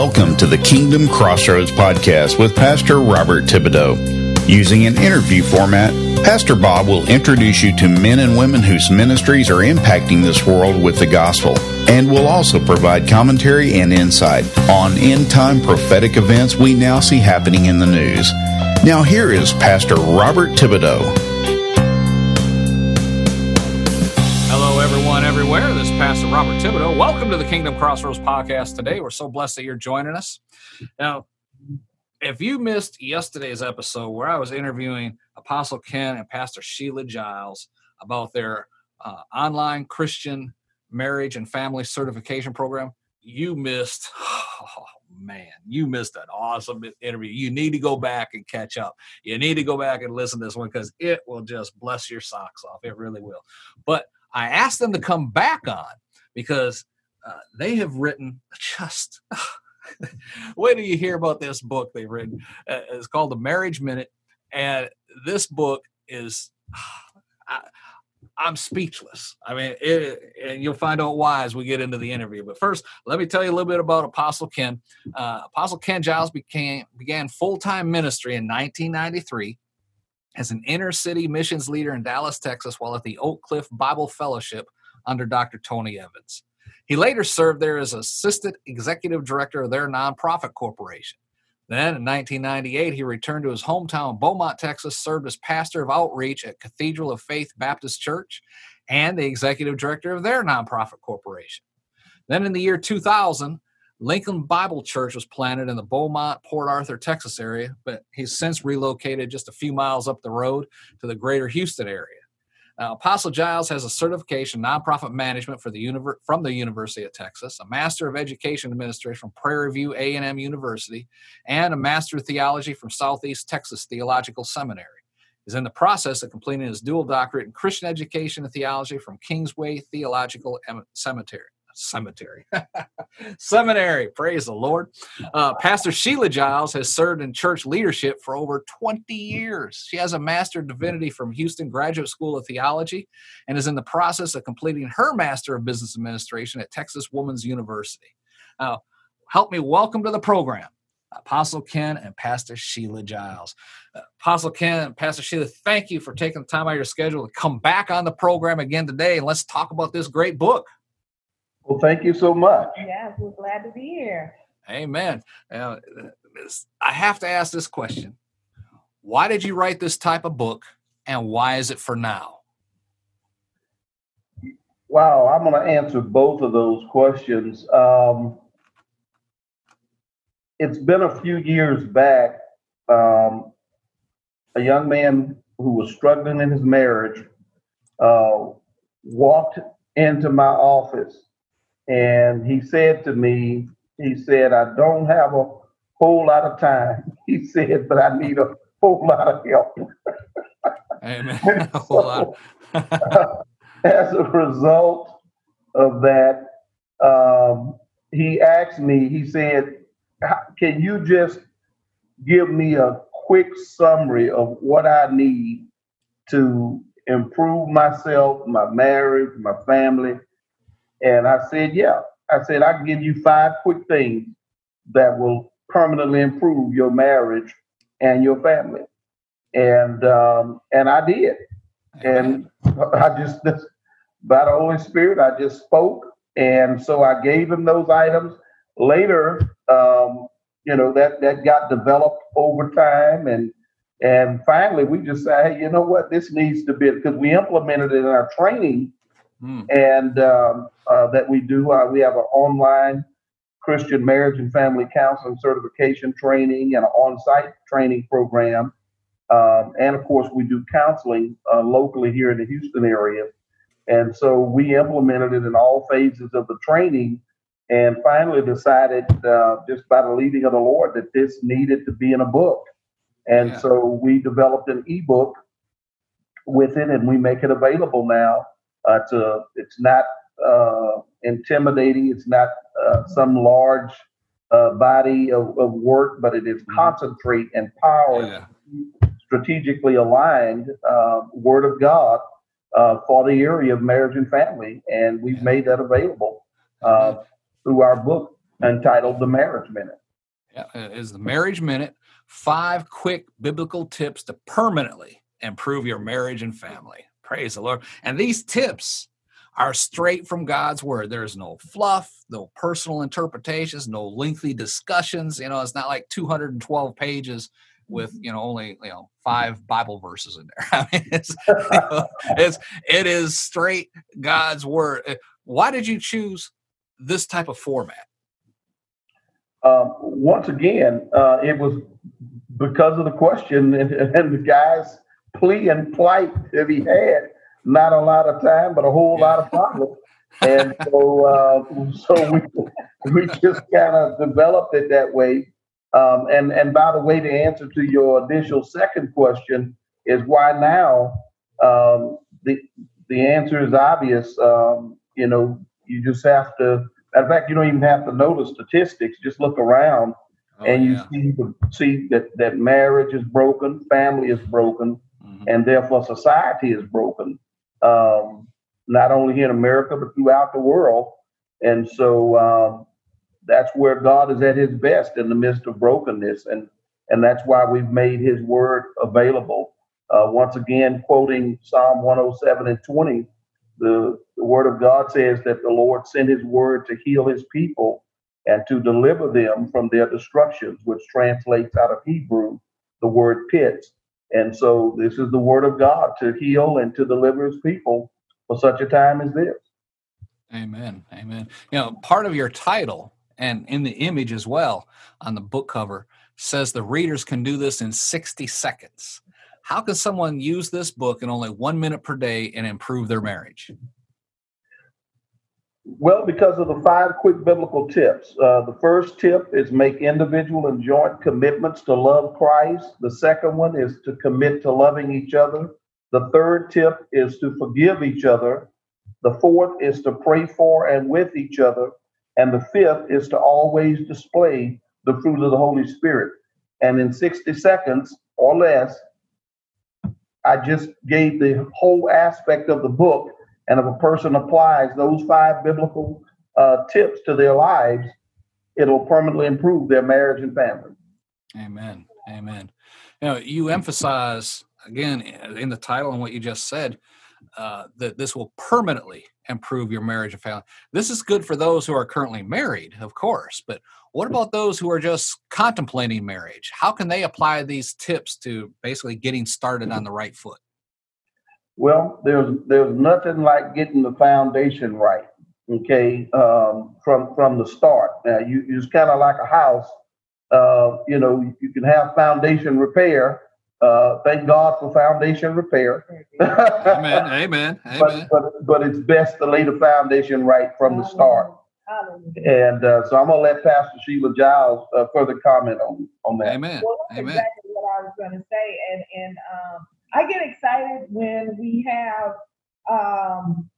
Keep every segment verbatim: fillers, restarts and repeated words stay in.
Welcome to the Kingdom Crossroads podcast with Pastor Robert Thibodeau. Using an interview format, Pastor Bob will introduce you to men and women whose ministries are impacting this world with the gospel, and will also provide commentary and insight on end-time prophetic events we now see happening in the news. Now here is Pastor Robert Thibodeau. Hello, everyone, everywhere. This is Pastor Robert Thibodeau. Welcome to the Kingdom Crossroads podcast today. We're so blessed that you're joining us. Now, if you missed yesterday's episode where I was interviewing Apostle Ken and Pastor Sheila Giles about their uh, online Christian marriage and family certification program, you missed, oh man, you missed an awesome interview. You need to go back and catch up. You need to go back and listen to this one because it will just bless your socks off. It really will. But I asked them to come back on because uh, they have written just, when do you hear about this book they've written? Uh, it's called The Marriage Minute. And this book is, I, I'm speechless. I mean, it, and you'll find out why as we get into the interview. But first, let me tell you a little bit about Apostle Ken. Uh, Apostle Ken Giles became, began full-time ministry in nineteen ninety-three. As an inner-city missions leader in Dallas, Texas, while at the Oak Cliff Bible Fellowship under Doctor Tony Evans. He later served there as assistant executive director of their nonprofit corporation. Then, in nineteen ninety-eight, he returned to his hometown, Beaumont, Texas, served as pastor of outreach at Cathedral of Faith Baptist Church and the executive director of their nonprofit corporation. Then, in the year two thousand, Lincoln Bible Church was planted in the Beaumont, Port Arthur, Texas area, but he's since relocated just a few miles up the road to the greater Houston area. Now, Apostle Giles has a certification in nonprofit management for the univer- from the University of Texas, a Master of Education Administration from Prairie View A and M University, and a Master of Theology from Southeast Texas Theological Seminary. He's in the process of completing his dual doctorate in Christian Education and Theology from Kingsway Theological Cemetery. Cemetery. Seminary. Praise the Lord. Uh, Pastor Sheila Giles has served in church leadership for over twenty years. She has a Master of Divinity from Houston Graduate School of Theology and is in the process of completing her Master of Business Administration at Texas Woman's University. Now, help me welcome to the program Apostle Ken and Pastor Sheila Giles. Uh, Apostle Ken and Pastor Sheila, thank you for taking the time out of your schedule to come back on the program again today, and let's talk about this great book. Well, thank you so much. Yes, we're glad to be here. Amen. Uh, I have to ask this question. Why did you write this type of book, and why is it for now? Wow, I'm going to answer both of those questions. Um, it's been a few years back. Um, a young man who was struggling in his marriage uh, walked into my office. And he said to me, he said, I don't have a whole lot of time. He said, but I need a whole lot of help. Amen. A whole lot. So, as a result of that, um, he asked me, he said, can you just give me a quick summary of what I need to improve myself, my marriage, my family? And I said, yeah. I said, I can give you five quick things that will permanently improve your marriage and your family. And um, and I did. And I just, by the Holy Spirit, I just spoke. And so I gave him those items. Later, um, you know, that, that got developed over time. And and finally, we just said, hey, you know what? This needs to be, because we implemented it in our training. Hmm. And um, uh, that we do, uh, we have an online Christian marriage and family counseling certification training and an on-site training program. Um, and of course, we do counseling uh, locally here in the Houston area. And so we implemented it in all phases of the training and finally decided uh, just by the leading of the Lord that this needed to be in a book. And yeah. So we developed an ebook with it and we make it available now. Uh, to, it's not uh, intimidating. It's not uh, some large uh, body of, of work, but it is concentrate and power, yeah. strategically aligned uh, Word of God uh, for the area of marriage and family. And we've yeah. made that available uh, through our book. entitled The Marriage Minute. Yeah, it is the Marriage Minute, five quick biblical tips to permanently improve your marriage and family. Praise the Lord. And these tips are straight from God's word. There's no fluff, no personal interpretations, no lengthy discussions. You know, it's not like two hundred twelve pages with, you know, only, you know, five Bible verses in there. I mean, it's, you know, it's, it is straight God's word. Why did you choose this type of format? Um, once again, uh, it was because of the question and, and the guy's plea and plight that he had. Not a lot of time, but a whole yeah. lot of problems. And so, uh, so we we just kind of developed it that way. Um, and and by the way, the answer to your initial second question is why now? Um, the the answer is obvious. Um, you know, you just have to. In fact, you don't even have to know the statistics. Just look around, oh, and you yeah. see see that that marriage is broken, family is broken, mm-hmm. and therefore society is broken. Um, not only here in America but throughout the world. And so um, that's where God is at his best, in the midst of brokenness, and and that's why we've made his word available. Uh, once again, quoting Psalm one oh seven and twenty. The, the word of God says that the Lord sent his word to heal his people and to deliver them from their destructions, which translates out of Hebrew, the word pits. And so this is the word of God to heal and to deliver his people for such a time as this. Amen. Amen. You know, part of your title and in the image as well on the book cover says the readers can do this in sixty seconds. How can someone use this book in only one minute per day and improve their marriage? Well, because of the five quick biblical tips. Uh, the first tip is make individual and joint commitments to love Christ. The second one is to commit to loving each other. The third tip is to forgive each other. The fourth is to pray for and with each other. And the fifth is to always display the fruit of the Holy Spirit. And in sixty seconds or less, I just gave the whole aspect of the book. And if a person applies those five biblical uh, tips to their lives, it'll permanently improve their marriage and family. Amen. Amen. You know, you emphasize, again, in the title and what you just said, uh, that this will permanently improve your marriage and family. This is good for those who are currently married, of course, but what about those who are just contemplating marriage? How can they apply these tips to basically getting started on the right foot? Well, there's there's nothing like getting the foundation right, okay, um, from from the start. Now, you it's kind of like a house. Uh, you know, you can have foundation repair. Uh, thank God for foundation repair. Amen. Amen. Amen. But, but but it's best to lay the foundation right from the start. And uh, so I'm gonna let Pastor Sheila Giles uh, further comment on on that. Amen. Well, that's Amen. exactly what I was going to say, and and um, I get excited when we have um,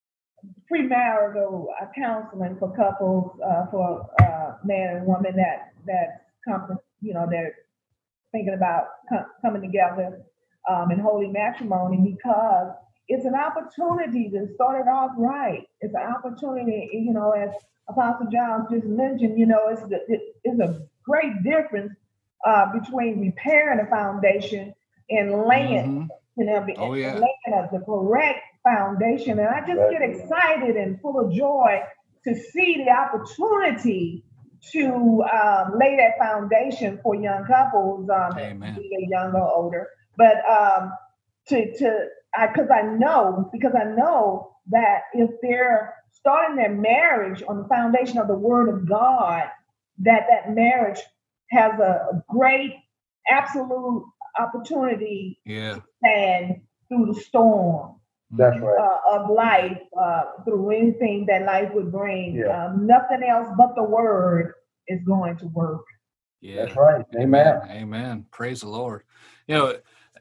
premarital uh, counseling for couples, uh, for uh, man and woman that that come, you know, they're thinking about com- coming together um, in holy matrimony, because it's an opportunity to start it off right. It's an opportunity, you know, as Apostle Giles just mentioned, you know, it's the, it, it's a great difference uh, between repairing a foundation and laying, Mm-hmm. you know, Oh, yeah. laying a, the correct foundation. And I just Right. get excited and full of joy to see the opportunity to um, lay that foundation for young couples, um, Amen. be they young or older. But um, to to I because I know because I know that if they're starting their marriage on the foundation of the Word of God, that that marriage has a, a great absolute opportunity Yeah. to stand through the storm That's right. uh, of life, uh, through anything that life would bring. Yeah. Um, nothing else but the Word is going to work. Yeah. That's right. Amen. Amen. Praise the Lord. You know,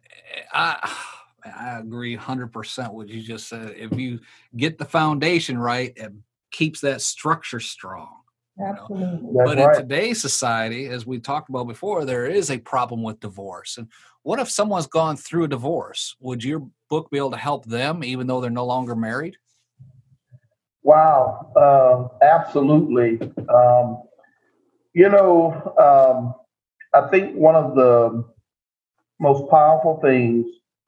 I I agree one hundred percent what you just said. If you get the foundation right, it keeps that structure strong. Absolutely. That's But right. in today's society, as we talked about before, there is a problem with divorce. And what if someone's gone through a divorce? Would your book be able to help them even though they're no longer married? Wow. Uh, absolutely. Um, You know, um, I think one of the most powerful things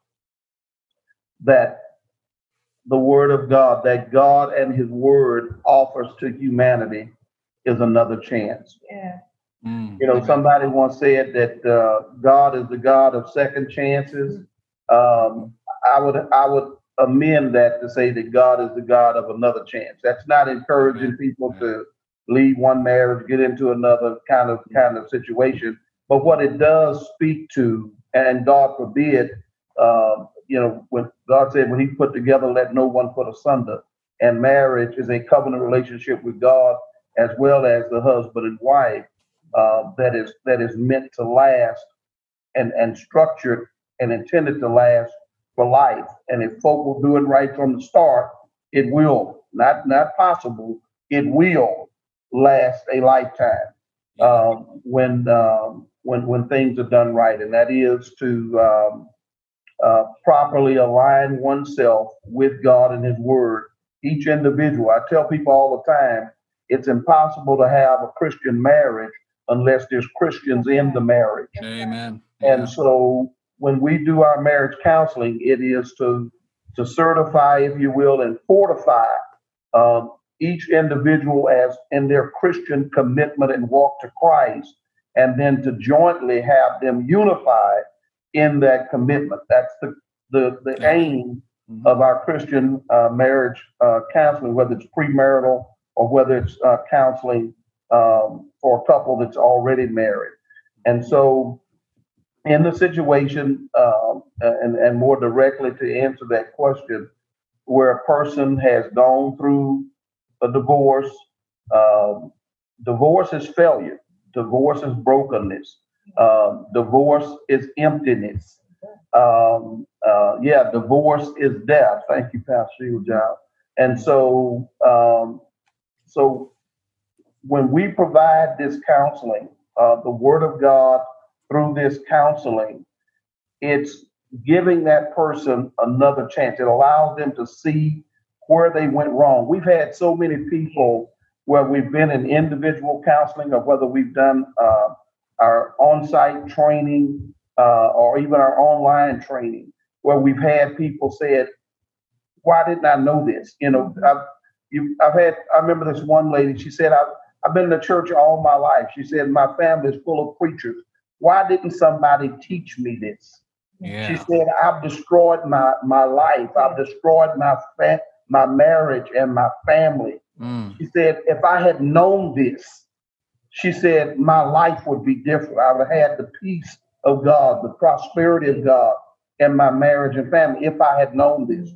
that the Word of God, that God and His Word offers to humanity is another chance. Yeah. Mm, You know, amen. somebody once said that uh, God is the God of second chances. Um, I would I would amend that to say that God is the God of another chance. That's not encouraging Amen. people Yeah. to leave one marriage, get into another kind of kind of situation. But what it does speak to, and God forbid, um, you know, when God said, when He put together, let no one put asunder. And marriage is a covenant relationship with God as well as the husband and wife uh, that is that is meant to last and and structured and intended to last for life. And if folk will do it right from the start, it will. Not not possible. It will last a lifetime um, when um, when when things are done right, and that is to um, uh, properly align oneself with God and His Word. Each individual. I tell people all the time, it's impossible to have a Christian marriage unless there's Christians in the marriage. Amen. Yeah. And so when we do our marriage counseling, it is to to certify, if you will, and fortify um, each individual as in their Christian commitment and walk to Christ, and then to jointly have them unified in that commitment. That's the the, the Yeah. aim Mhm. of our Christian uh, marriage uh, counseling, whether it's premarital or whether it's uh, counseling um, for a couple that's already married. And so in the situation, um, and, and more directly to answer that question, where a person has gone through a divorce, um, divorce is failure, divorce is brokenness, um, divorce is emptiness. Um, uh, yeah, divorce is death. Thank you, Pastor Shieldjob. And so, um, so when we provide this counseling, uh, the Word of God through this counseling, it's giving that person another chance. It allows them to see where they went wrong. We've had so many people where we've been in individual counseling, or whether we've done uh, our on-site training uh, or even our online training, where we've had people said, "Why didn't I know this?" You know, I've, you, I've had. I remember this one lady. She said, "I've I've been in the church all my life." She said, "My family is full of preachers. Why didn't somebody teach me this?" Yeah. She said, "I've destroyed my, my life. I've destroyed my fa- my marriage and my family." Mm. She said, "If I had known this," she said, "my life would be different. I would have had the peace of God, the prosperity of God in my marriage and family if I had known this."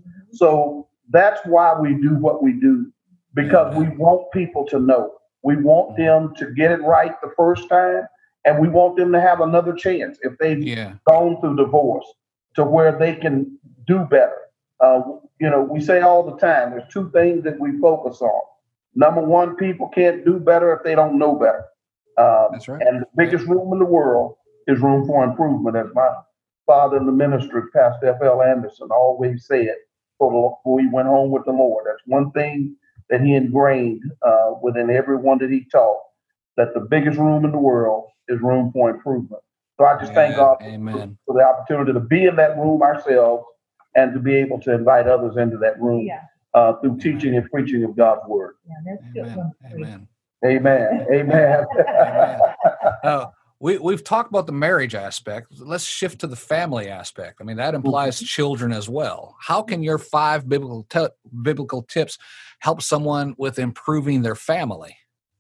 So that's why we do what we do, because Yeah. we want people to know. We want them to get it right the first time, and we want them to have another chance if they've Yeah. gone through divorce, to where they can do better. Uh, you know, we say all the time, there's two things that we focus on. Number one, people can't do better if they don't know better. Um, That's right. and the biggest room in the world is room for improvement, as my father in the ministry, Pastor F L Anderson, always said before he went home with the Lord. That's one thing that he ingrained uh, within everyone that he taught, that the biggest room in the world is room for improvement. So I just thank Yeah. God Amen. for the opportunity to be in that room ourselves and to be able to invite others into that room Yeah. uh, through teaching and preaching of God's word. Yeah, that's good. Amen. one. Amen. Amen. Amen. Amen. Uh, we, we've talked about the marriage aspect. Let's shift to the family aspect. I mean, that implies children as well. How can your five biblical te- biblical tips help someone with improving their family?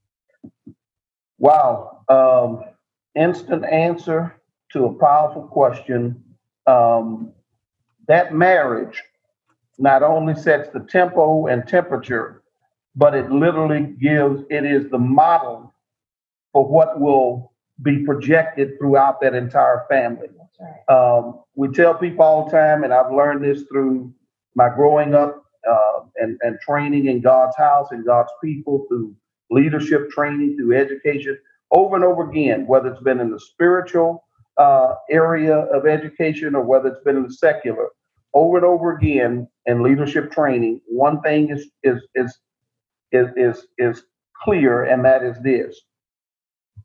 Wow. Um, instant answer to a powerful question. Um, that marriage not only sets the tempo and temperature, but it literally gives, it is the model for what will be projected throughout that entire family. Right. Um, we tell people all the time, and I've learned this through my growing up uh, and, and training in God's house and God's people, through leadership training, through education, over and over again, whether it's been in the spiritual uh, area of education or whether it's been in the secular, over and over again in leadership training, one thing is is is is is, is clear, and that is this: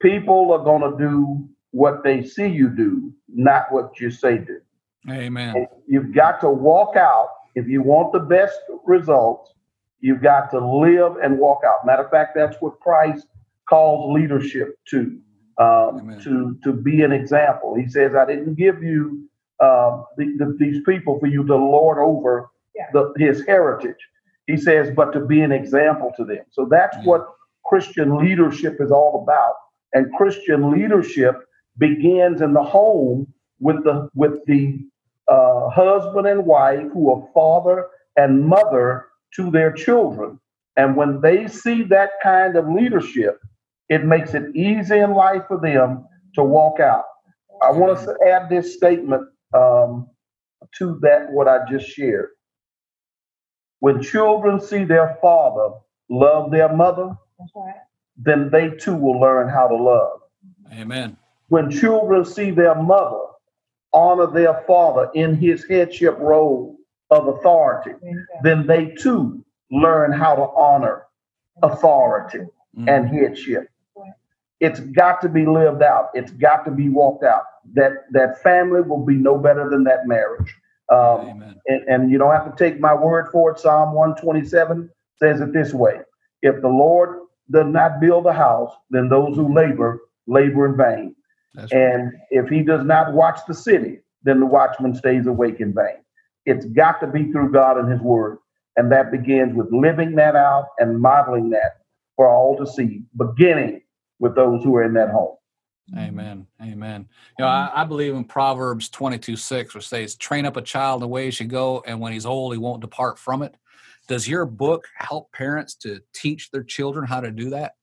people are going to do what they see you do, not what you say do. Amen. And you've got to walk out. If you want the best results, you've got to live and walk out. Matter of fact, that's what Christ calls leadership to, um, to, to be an example. He says, I didn't give you uh, the, the, these people for you to lord over yeah. the, his heritage. He says, but to be an example to them. So that's yeah. what Christian leadership is all about. And Christian leadership begins in the home with the with the uh, husband and wife who are father and mother to their children. And when they see that kind of leadership, it makes it easy in life for them to walk out. I want to add this statement um, to that, what I just shared. When children see their father love their mother, right. then they too will learn how to love. Amen. When children see their mother honor their father in his headship role of authority, Amen. then they too learn how to honor authority mm-hmm. and headship. It's got to be lived out. It's got to be walked out. That that family will be no better than that marriage. Um, and, and you don't have to take my word for it. Psalm one twenty-seven says it this way. If the Lord does not build a house, then those who labor, labor in vain. That's and right. if he does not watch the city, then the watchman stays awake in vain. It's got to be through God and his word. And that begins with living that out and modeling that for all to see, beginning with those who are in that home. Amen. Amen. You know, I, I believe in Proverbs twenty-two six, which says, train up a child in the way he should go, and when he's old, he won't depart from it. Does your book help parents to teach their children how to do that?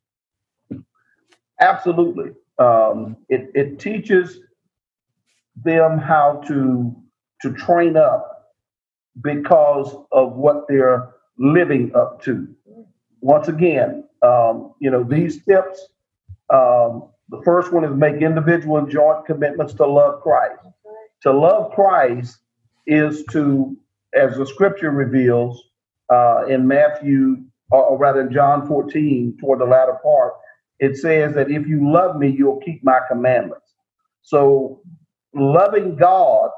Absolutely. Um, it, it teaches them how to, to train up because of what they're living up to. Once again, um, you know, these tips, um, the first one is make individual and joint commitments to love Christ. To love Christ is to, as the scripture reveals uh, in Matthew, or rather in John fourteen, toward the latter part, it says that if you love me, you'll keep my commandments. So loving God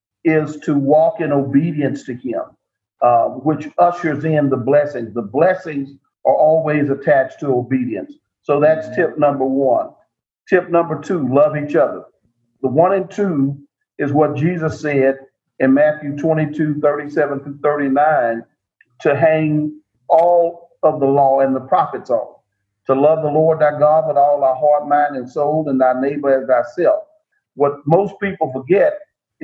is to walk in obedience to him, uh, which ushers in the blessings. The blessings are always attached to obedience. So that's tip number one. Tip number two, love each other. The one and two is what Jesus said in Matthew twenty-two, thirty-seven through thirty-nine, to hang all of the law and the prophets on. To love the Lord thy God with all thy heart, mind, and soul, and thy neighbor as thyself. What most people forget,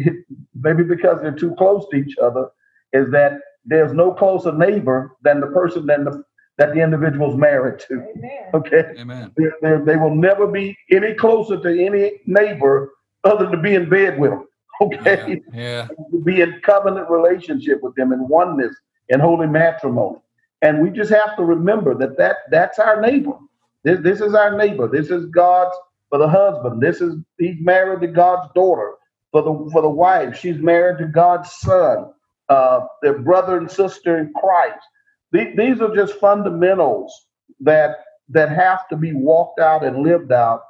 maybe because they're too close to each other, is that there's no closer neighbor than the person than the, that the individual's married to. Amen. Okay. Amen. They're, they're, they will never be any closer to any neighbor other than to be in bed with them. Okay. Yeah. yeah. Be in covenant relationship with them, in oneness, in holy matrimony. And we just have to remember that, that that's our neighbor. This, this is our neighbor. This is God's, for the husband. This is, he's married to God's daughter. For the for the wife, she's married to God's son. Uh, their brother and sister in Christ. These, these are just fundamentals that that have to be walked out and lived out.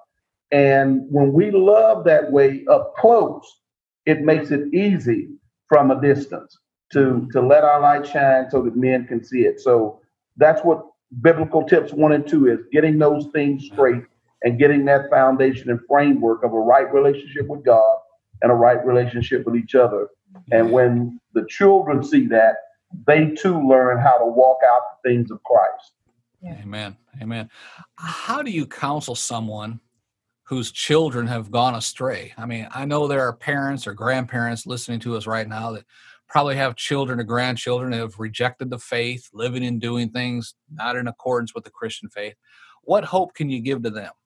And when we love that way up close, it makes it easy from a distance to, to let our light shine so that men can see it. So that's what biblical tips one and two is, getting those things straight and getting that foundation and framework of a right relationship with God and a right relationship with each other. And when the children see that, they too learn how to walk out the things of Christ. Amen. Amen. How do you counsel someone whose children have gone astray? I mean, I know there are parents or grandparents listening to us right now that probably have children or grandchildren that have rejected the faith, living and doing things not in accordance with the Christian faith. What hope can you give to them?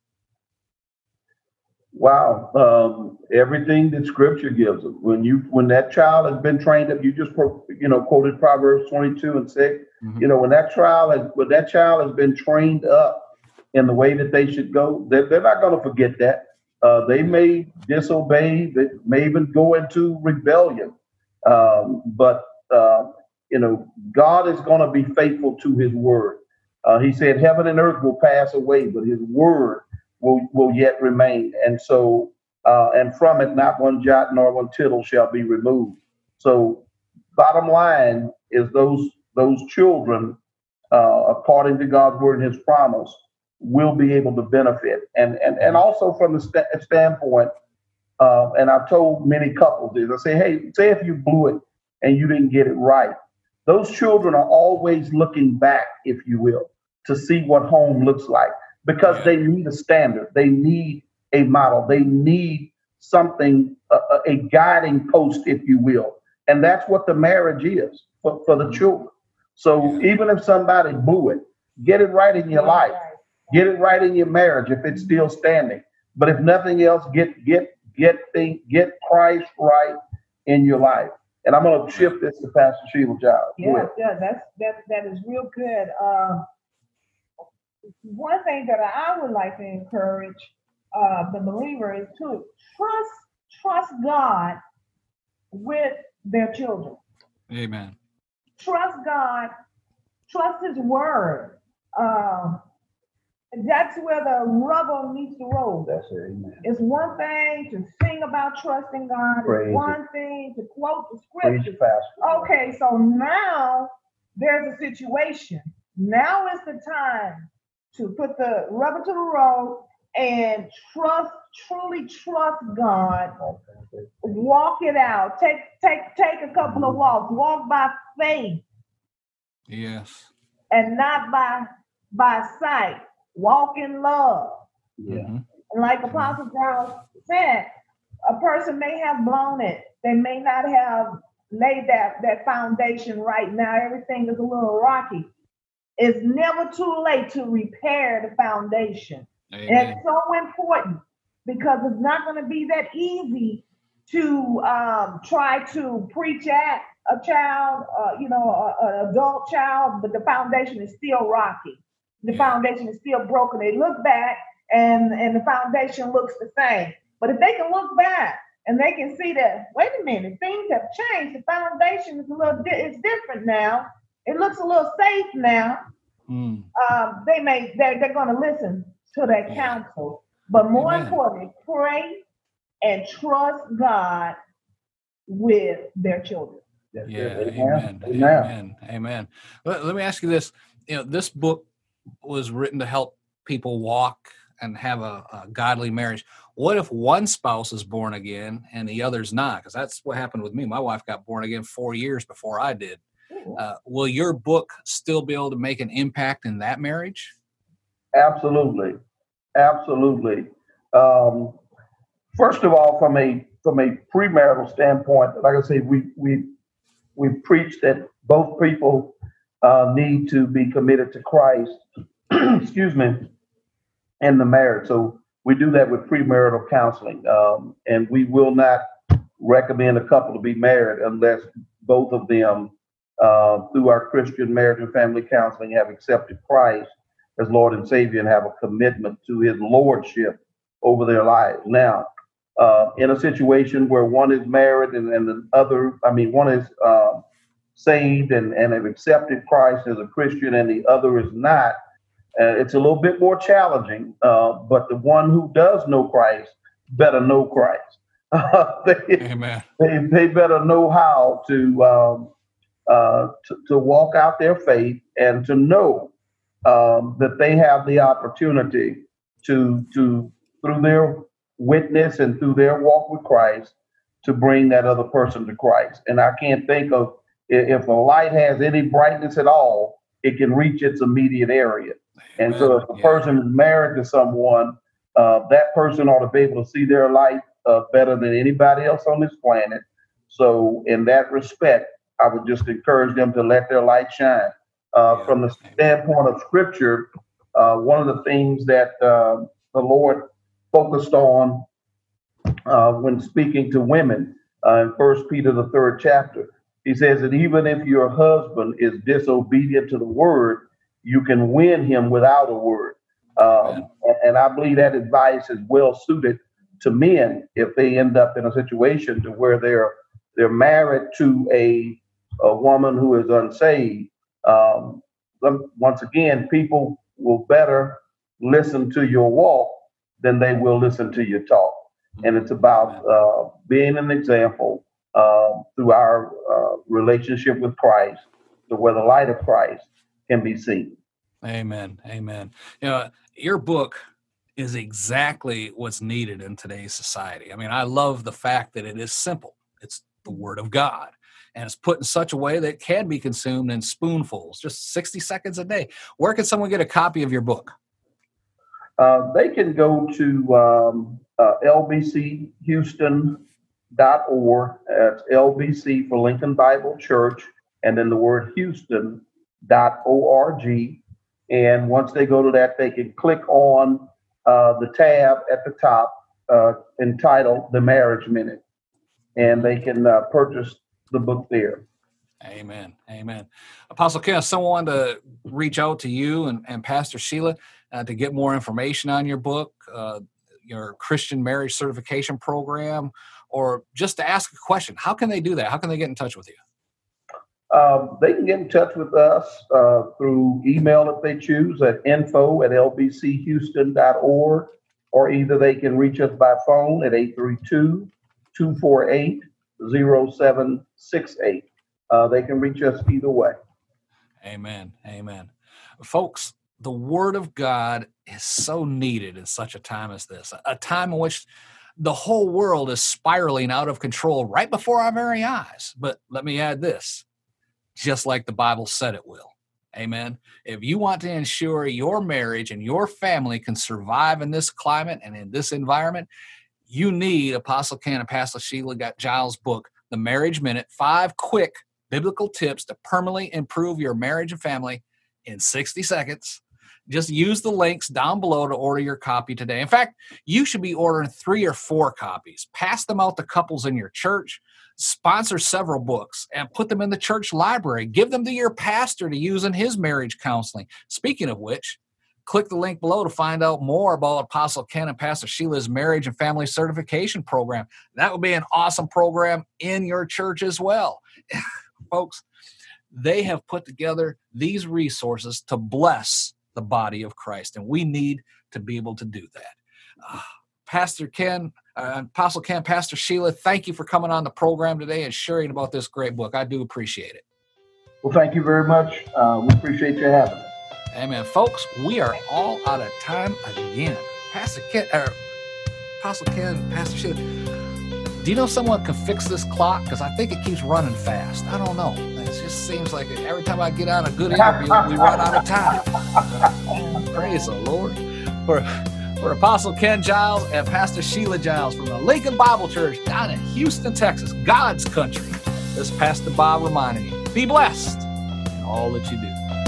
Wow. Um, everything that scripture gives them. When you, when that child has been trained up, you just, you know, quoted Proverbs twenty-two and six, mm-hmm. you know, when that child has, when that child has been trained up in the way that they should go, they're, they're not going to forget that. Uh, they may disobey, they may even go into rebellion. Um, but, uh, you know, God is going to be faithful to his word. Uh, he said, heaven and earth will pass away, but his word will will yet remain. And so, uh, and from it, not one jot nor one tittle shall be removed. So, bottom line is those those children, uh, according to God's word and His promise, will be able to benefit. And and and also from the st- standpoint, uh, and I've told many couples this. I say, hey, say if you blew it and you didn't get it right, those children are always looking back, if you will, to see what home looks like, because yeah. they need a standard. They need a model. They need something, a, a guiding post, if you will. And that's what the marriage is for, for the children. So yeah. even if somebody blew it, get it right in your life. Get it right in your marriage if it's still standing. But if nothing else, get get get thing, get Christ right in your life. And I'm going to shift this to Pastor Sheila Giles. Yeah, yeah, that's that that is real good. Uh, one thing that I would like to encourage uh, the believer is to trust trust God with their children. Amen. Trust God. Trust His word. Um, that's where the rubber meets the road. That's it. Amen. It's one thing to sing about trusting God. Praise it's one it. thing to quote the Praise scripture. fast. Okay, so now there's a situation. Now is the time to put the rubber to the road and trust, truly trust God. Walk it out. Take take take a couple of walks. Walk by faith. Yes. And not by by sight. Walk in love. Yeah. And like Apostle Giles said, a person may have blown it. They may not have laid that, that foundation right now. Everything is a little rocky. It's never too late to repair the foundation. Amen. And it's so important because it's not going to be that easy to um, try to preach at a child, uh, you know, a, an adult child, but the foundation is still rocky. The foundation is still broken. They look back and, and the foundation looks the same. But if they can look back and they can see that, wait a minute, things have changed. The foundation is a little, di- it's different now. It looks a little safe now. Mm. Um, they may, they're, they're going to listen to that Yeah. counsel. But more Amen. importantly, pray and trust God with their children. That's Yeah. it. Amen. Amen. Amen. Amen. Let, let me ask you this. You know, this book was written to help people walk and have a, a godly marriage. What if one spouse is born again and the other's not? Because that's what happened with me. My wife got born again four years before I did. Uh, will your book still be able to make an impact in that marriage? Absolutely. Absolutely. Um, first of all, from a from a premarital standpoint, like I say, we we we preach that both people uh, need to be committed to Christ, excuse me, in the marriage. So we do that with premarital counseling, um, and we will not recommend a couple to be married unless both of them, uh, through our Christian marriage and family counseling, have accepted Christ as Lord and Savior and have a commitment to His lordship over their lives. Now, uh, in a situation where one is married and, and the other, I mean, one is uh, saved and, and have accepted Christ as a Christian and the other is not, uh, it's a little bit more challenging. Uh, but the one who does know Christ better know Christ. they, Amen. They, they better know how to, um, uh, to to walk out their faith and to know um, that they have the opportunity to to through their witness and through their walk with Christ to bring that other person to Christ. And I can't think of if a light has any brightness at all, it can reach its immediate area. And Amen. so if a Yeah. person is married to someone, uh, that person ought to be able to see their light uh, better than anybody else on this planet. So in that respect, I would just encourage them to let their light shine. Uh, Yeah. From the standpoint of Scripture, uh, one of the things that uh, the Lord focused on uh, when speaking to women uh, in First Peter, the third chapter, he says that even if your husband is disobedient to the word, you can win him without a word. Um, and, and I believe that advice is well suited to men if they end up in a situation to where they're they're married to a a woman who is unsaved. Um, once again, people will better listen to your walk then they will listen to you talk. And it's about uh, being an example uh, through our uh, relationship with Christ, to where the light of Christ can be seen. Amen. Amen. You know, your book is exactly what's needed in today's society. I mean, I love the fact that it is simple. It's the Word of God, and it's put in such a way that it can be consumed in spoonfuls, just sixty seconds a day. Where can someone get a copy of your book? Uh, they can go to um, uh, L B C Houston dot org. That's L B C for Lincoln Bible Church, and then the word Houston dot org. And once they go to that, they can click on uh, the tab at the top uh, entitled The Marriage Minute, and they can uh, purchase the book there. Amen. Amen. Apostle Ken, if someone wanted to reach out to you and, and Pastor Sheila uh, to get more information on your book, uh, your Christian marriage certification program, or just to ask a question, how can they do that? How can they get in touch with you? Um, they can get in touch with us uh, through email if they choose at info at L B C Houston dot org, or either they can reach us by phone at eight three two, two four eight, zero seven six eight. Uh, they can reach us either way. Amen. Amen. Folks, the Word of God is so needed in such a time as this, a time in which the whole world is spiraling out of control right before our very eyes. But let me add this, just like the Bible said it will. Amen. If you want to ensure your marriage and your family can survive in this climate and in this environment, you need Apostle Ken and Pastor Sheila Giles' book, The Marriage Minute, five quick biblical tips to permanently improve your marriage and family in sixty seconds. Just use the links down below to order your copy today. In fact, you should be ordering three or four copies. Pass them out to couples in your church. Sponsor several books and put them in the church library. Give them to your pastor to use in his marriage counseling. Speaking of which, click the link below to find out more about Apostle Ken and Pastor Sheila's marriage and family certification program. That would be an awesome program in your church as well. Folks, they have put together these resources to bless the body of Christ, and we need to be able to do that. Uh, Pastor Ken, uh, Apostle Ken, Pastor Sheila, thank you for coming on the program today and sharing about this great book. I do appreciate it. Well, thank you very much. Uh, we appreciate you having us. Amen. Folks, we are all out of time again. Pastor Ken, or Apostle Ken, Pastor Sheila, do you know someone can fix this clock? Because I think it keeps running fast. I don't know. It just seems like every time I get on a good interview, we run out of time. Praise the Lord. For, for Apostle Ken Giles and Pastor Sheila Giles from the Lincoln Bible Church down in Houston, Texas, God's country, this is Pastor Bob reminding you, be blessed in all that you do.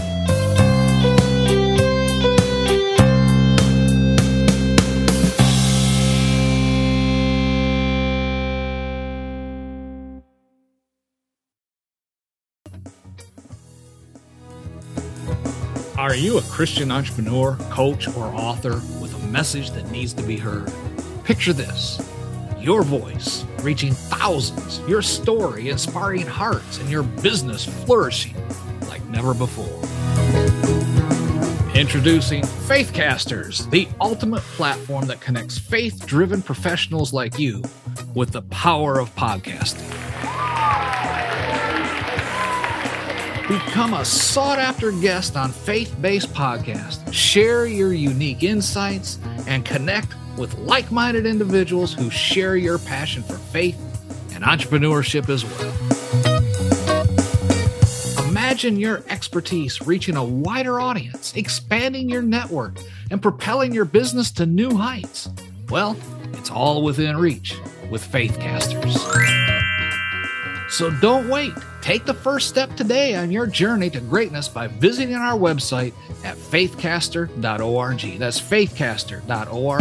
Are you a Christian entrepreneur, coach, or author with a message that needs to be heard? Picture this, your voice reaching thousands, your story inspiring hearts, and your business flourishing like never before. Introducing Faithcasters, the ultimate platform that connects faith-driven professionals like you with the power of podcasting. Become a sought-after guest on faith-based podcasts. Share your unique insights and connect with like-minded individuals who share your passion for faith and entrepreneurship as well. Imagine your expertise reaching a wider audience, expanding your network, and propelling your business to new heights. Well, it's all within reach with Faithcasters. So don't wait. Take the first step today on your journey to greatness by visiting our website at faithcaster dot org. That's faithcaster dot org.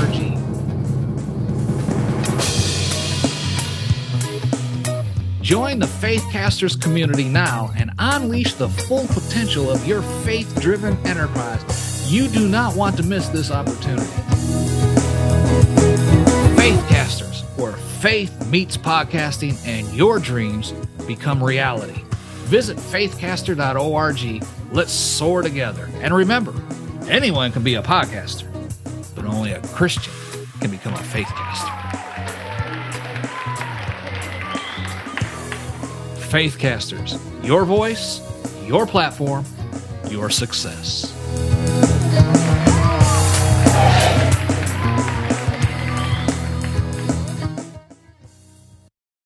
Join the Faithcasters community now and unleash the full potential of your faith-driven enterprise. You do not want to miss this opportunity. Faithcasters, where faith meets podcasting and your dreams become reality. Visit faithcaster dot org. Let's soar together. And remember, anyone can be a podcaster, but only a Christian can become a Faithcaster. Faithcasters, your voice, your platform, your success.